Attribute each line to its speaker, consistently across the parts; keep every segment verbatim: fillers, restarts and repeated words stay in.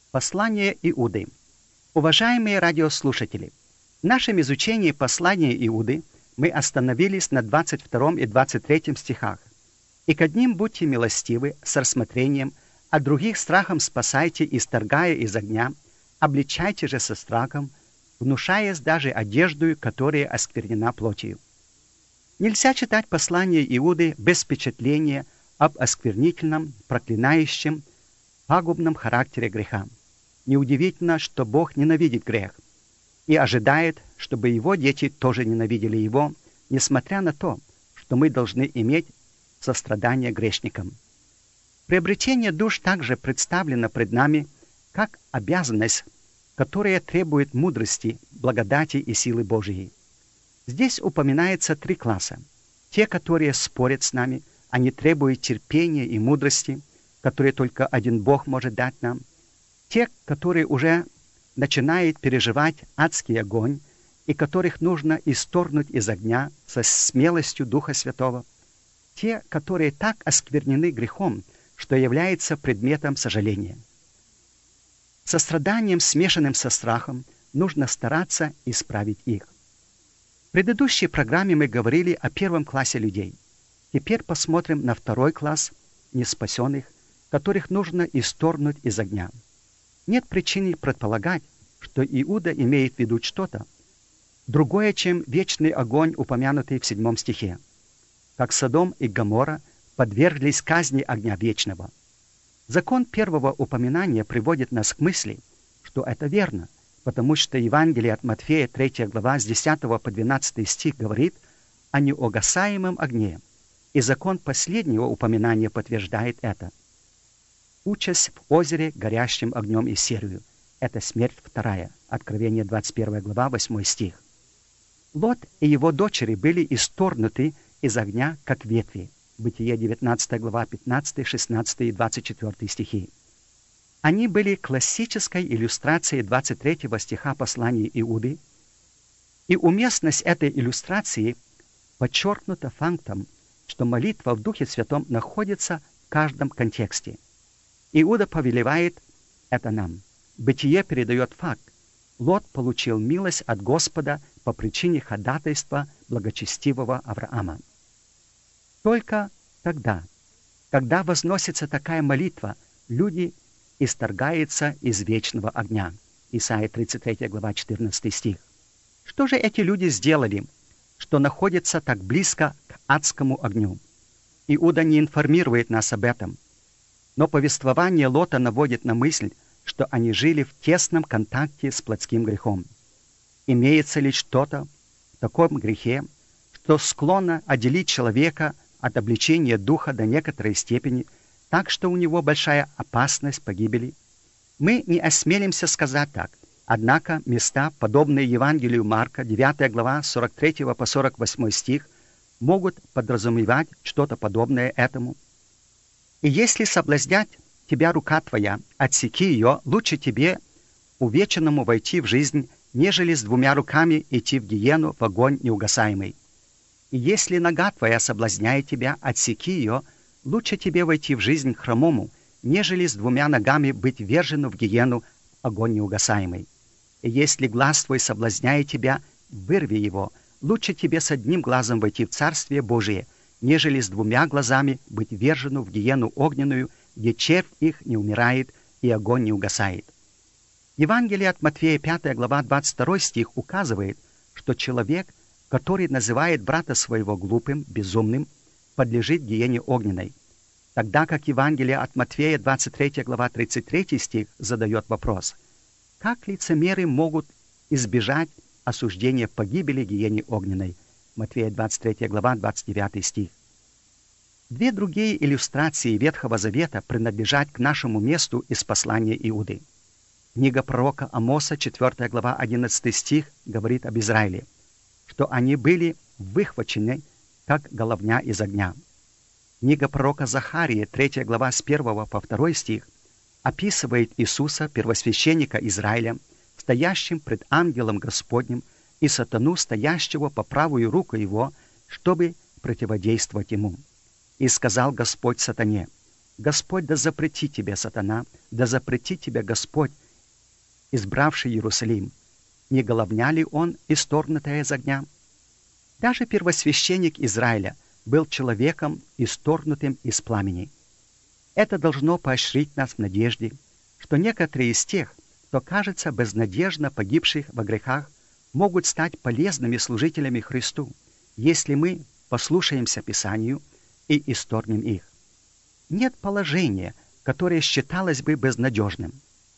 Speaker 1: Послание Иуды. Уважаемые радиослушатели, в нашем изучении послания Иуды мы остановились на двадцать втором и двадцать третьем стихах. «И к одним будьте милостивы с рассмотрением, а других страхом спасайте, исторгая из огня, обличайте же со страхом, внушаясь даже одеждою, которая осквернена плотью». Нельзя читать послание Иуды без впечатления об осквернительном, проклинающем, пагубном характере греха. Неудивительно, что Бог ненавидит грех и ожидает, чтобы его дети тоже ненавидели его, несмотря на то, что мы должны иметь сострадание грешникам. Приобретение душ также представлено пред нами как обязанность, которая требует мудрости, благодати и силы Божией. Здесь упоминается три класса. Те, которые спорят с нами, они требуют терпения и мудрости, которые только один Бог может дать нам. Те, которые уже начинают переживать адский огонь и которых нужно исторгнуть из огня со смелостью Духа Святого. Те, которые так осквернены грехом, что является предметом сожаления. Состраданием, смешанным со страхом, нужно стараться исправить их. В предыдущей программе мы говорили о первом классе людей. Теперь посмотрим на второй класс неспасенных, которых нужно исторгнуть из огня. Нет причины предполагать, что Иуда имеет в виду что-то другое, чем вечный огонь, упомянутый в седьмом стихе. Как Содом и Гоморра подверглись казни огня вечного. Закон первого упоминания приводит нас к мысли, что это верно, потому что Евангелие от Матфея, третья глава, с десятого по двенадцатый стих говорит о неугасаемом огне, и закон последнего упоминания подтверждает это. Участь в озере горящим огнем и серою. Это смерть вторая. Откровение двадцать первая глава, восьмой стих. Лот и его дочери были исторгнуты из огня, как ветви. Бытие девятнадцатая глава, пятнадцатый, шестнадцатый и двадцать четвёртый стихи. Они были классической иллюстрацией двадцать третьего стиха послания Иуды, и уместность этой иллюстрации подчеркнута фактом, что молитва в Духе Святом находится в каждом контексте. Иуда повелевает это нам. Бытие передает факт. Лот получил милость от Господа по причине ходатайства благочестивого Авраама. Только тогда, когда возносится такая молитва, люди исторгаются из вечного огня. Исайя тридцать третья глава, четырнадцатый стих. Что же эти люди сделали, что находятся так близко к адскому огню? Иуда не информирует нас об этом. Но повествование Лота наводит на мысль, что они жили в тесном контакте с плотским грехом. Имеется ли что-то в таком грехе, что склонно отделить человека от обличения духа до некоторой степени, так что у него большая опасность погибели? Мы не осмелимся сказать так, однако места, подобные Евангелию Марка, девятая глава, с сорок третьего по сорок восьмой стих, могут подразумевать что-то подобное этому. «И если соблазнять тебя рука твоя, отсеки ее, лучше тебе, увеченному, войти в жизнь, нежели с двумя руками идти в гиену, в огонь неугасаемый. И если нога твоя соблазняет тебя, отсеки ее, лучше тебе войти в жизнь хромому, нежели с двумя ногами быть вержену в гиену, в огонь неугасаемый. И если глаз твой соблазняет тебя, вырви его, лучше тебе с одним глазом войти в Царствие Божие, нежели с двумя глазами быть вержену в гиену огненную, где червь их не умирает и огонь не угасает». Евангелие от Матфея, пятая глава, двадцать второй стих указывает, что человек, который называет брата своего глупым, безумным, подлежит гиене огненной, тогда как Евангелие от Матфея, двадцать третья глава, тридцать третий стих задает вопрос: как лицемеры могут избежать осуждения погибели гиене огненной? Матфея, двадцать третья глава, двадцать девятый стих. Две другие иллюстрации Ветхого Завета принадлежат к нашему месту из послания Иуды. Книга пророка Амоса, четвёртая глава, одиннадцатый стих, говорит об Израиле, что они были выхвачены, как головня из огня. Книга пророка Захарии, третья глава, с первого по второй стих, описывает Иисуса, первосвященника Израиля, стоящим пред ангелом Господним, и сатану, стоящего по правую руку его, чтобы противодействовать ему. И сказал Господь сатане: Господь да запрети тебе, сатана, да запрети тебе Господь, избравший Иерусалим. Не головня ли он, исторгнутая из огня? Даже первосвященник Израиля был человеком, исторгнутым из пламени. Это должно поощрить нас в надежде, что некоторые из тех, кто кажется безнадежно погибших во грехах, могут стать полезными служителями Христу, если мы послушаемся Писанию и исторгнем их. Нет положения, которое считалось бы безнадежным.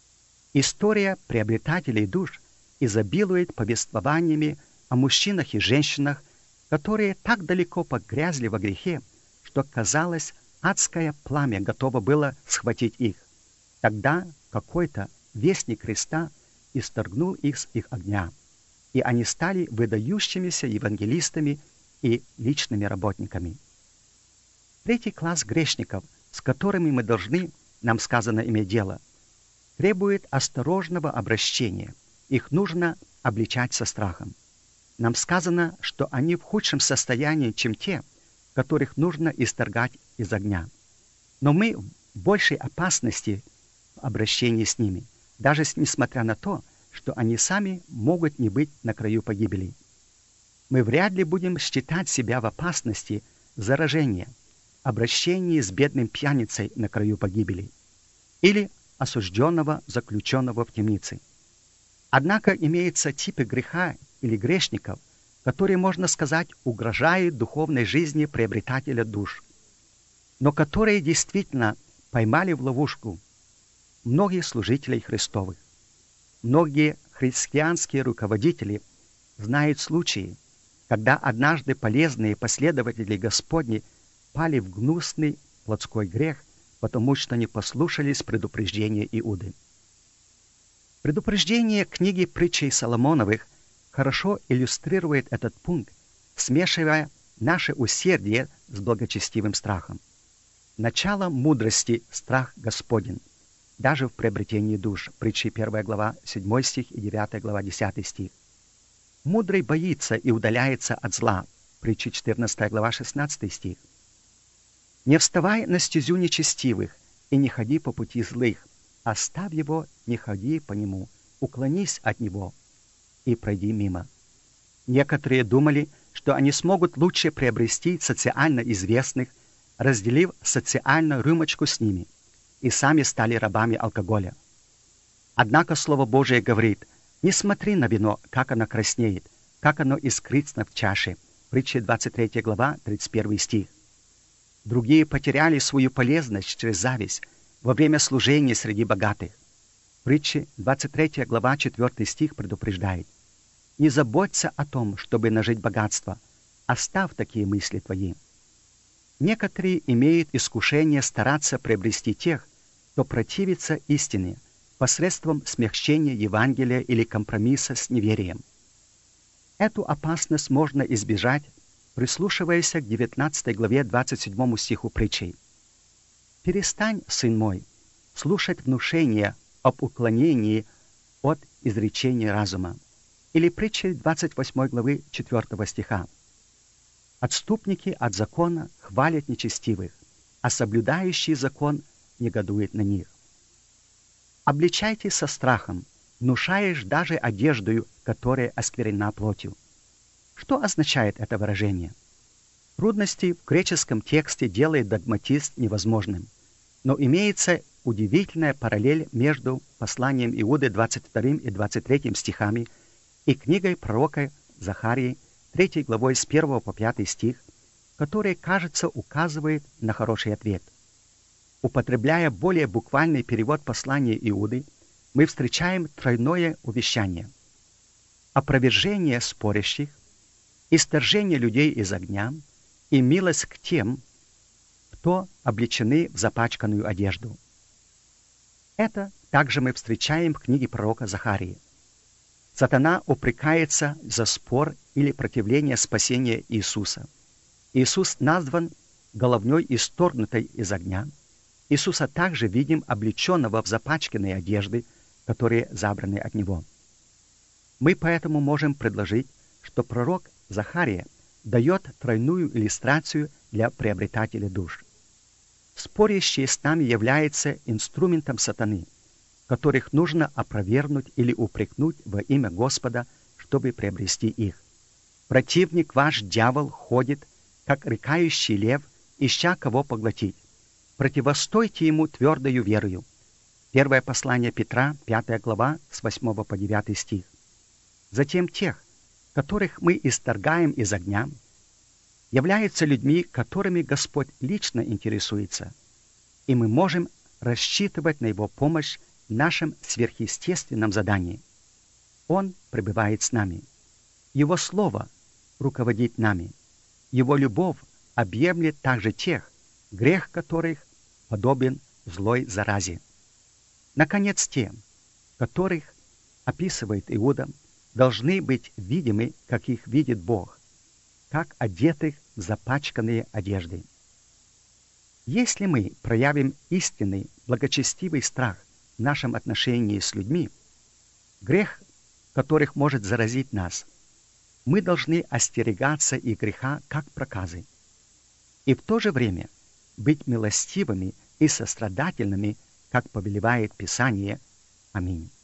Speaker 1: История приобретателей душ изобилует повествованиями о мужчинах и женщинах, которые так далеко погрязли во грехе, что, казалось, адское пламя готово было схватить их. Тогда какой-то вестник Христа исторгнул их с их огня, и они стали выдающимися евангелистами и личными работниками. Третий класс грешников, с которыми мы должны, нам сказано, иметь дело, требует осторожного обращения. Их нужно обличать со страхом. Нам сказано, что они в худшем состоянии, чем те, которых нужно исторгать из огня. Но мы в большей опасности в обращении с ними, даже несмотря на то, что они сами могут не быть на краю погибели. Мы вряд ли будем считать себя в опасности заражения, обращении с бедным пьяницей на краю погибели или осужденного, заключенного в темнице. Однако имеются типы греха или грешников, которые, можно сказать, угрожают духовной жизни приобретателя душ, но которые действительно поймали в ловушку многих служителей Христовых. Многие христианские руководители знают случаи, когда однажды полезные последователи Господни пали в гнусный плотской грех, потому что не послушались предупреждения Иуды. Предупреждение книги притчей Соломоновых хорошо иллюстрирует этот пункт, смешивая наше усердие с благочестивым страхом. Начало мудрости — страх Господень, даже в приобретении душ. Притчи первая глава, седьмой стих и девятая глава, десятый стих. Мудрый боится и удаляется от зла. Притчи четырнадцатая глава, шестнадцатый стих. Не вставай на стезю нечестивых и не ходи по пути злых. Оставь его, не ходи по нему, уклонись от него и пройди мимо. Некоторые думали, что они смогут лучше приобрести социально известных, разделив социальную рюмочку с ними, и сами стали рабами алкоголя. Однако Слово Божие говорит: не смотри на вино, как оно краснеет, как оно искрится в чаше. Притча двадцать третья глава, тридцать первый стих. Другие потеряли свою полезность через зависть во время служения среди богатых. Притчи двадцать третья глава, четвёртый стих предупреждает: не заботься о том, чтобы нажить богатство, оставь такие мысли твои. Некоторые имеют искушение стараться приобрести тех, кто противится истине, посредством смягчения Евангелия или компромисса с неверием. Эту опасность можно избежать, прислушиваясь к девятнадцатой главе двадцать седьмому стиху притчей. «Перестань, сын мой, слушать внушения об уклонении от изречения разума». Или притчей двадцать восьмой главы четвёртого стиха. «Отступники от закона хвалят нечестивых, а соблюдающий закон негодует на них». Обличайте со страхом, внушаешь даже одеждою, которая осквернена плотью. Что означает это выражение? Трудности в греческом тексте делает догматизм невозможным, но имеется удивительная параллель между посланием Иуды двадцать вторым и двадцать третьим стихами и книгой пророка Захарии, третьей главой с первого по пятый стих, которая, кажется, указывает на хороший ответ. Употребляя более буквальный перевод послания Иуды, мы встречаем тройное увещание: опровержение спорящих, исторжение людей из огня и милость к тем, кто облечены в запачканную одежду. Это также мы встречаем в книге пророка Захарии. Сатана упрекается за спор или противление спасения Иисуса. Иисус назван головней исторгнутой из огня. Иисуса также видим облеченного в запачканные одежды, которые забраны от Него. Мы поэтому можем предложить, что пророк Захария дает тройную иллюстрацию для приобретателя душ. спорящие с нами являются инструментом сатаны, которых нужно опровергнуть или упрекнуть во имя Господа, чтобы приобрести их. Противник ваш, дьявол, ходит, как рыкающий лев, ища кого поглотить. Противостойте ему твердою верою. Первое послание Петра, пятая глава, с восьмого по девятый стих. Затем тех, которых мы исторгаем из огня, являются людьми, которыми Господь лично интересуется, и мы можем рассчитывать на Его помощь в нашем сверхъестественном задании. Он пребывает с нами. Его Слово руководит нами. Его любовь объемлет также тех, грех которых подобен злой заразе. Наконец, те, которых описывает Иуда, должны быть видимы, как их видит Бог, как одетых в запачканные одежды. Если мы проявим истинный, благочестивый страх в нашем отношении с людьми, грех которых может заразить нас, мы должны остерегаться и греха, как проказы, и в то же время быть милостивыми и сострадательными, как повелевает Писание. Аминь.